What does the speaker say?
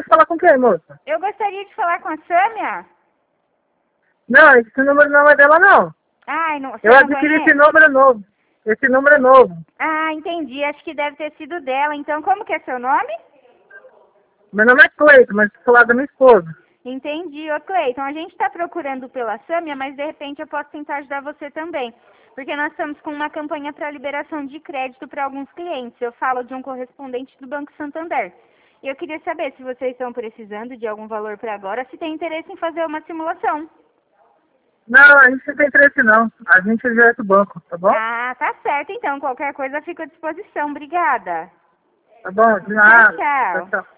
falar com quem, moça? Eu gostaria de falar com a Sâmia. Não, esse número não é dela, não. Ai, não, você Eu não adquiri conhece? esse número novo. Esse número é novo. Ah, entendi. Acho que deve ter sido dela. Então, como que é seu nome? Meu nome é Cleiton, mas sou lá da minha esposa. Entendi. Ô, Cleiton, a gente está procurando pela Sâmia, mas de repente eu posso tentar ajudar você também. Porque nós estamos com uma campanha para liberação de crédito para alguns clientes. Eu falo de um correspondente do Banco Santander. E eu queria saber se vocês estão precisando de algum valor para agora, se tem interesse em fazer uma simulação. Não, a gente não tem interesse, não. A gente é direto do banco, tá bom? Ah, tá certo então. Qualquer coisa fica à disposição. Obrigada. Tá bom, de nada. Tchau, tchau. Tchau, tchau.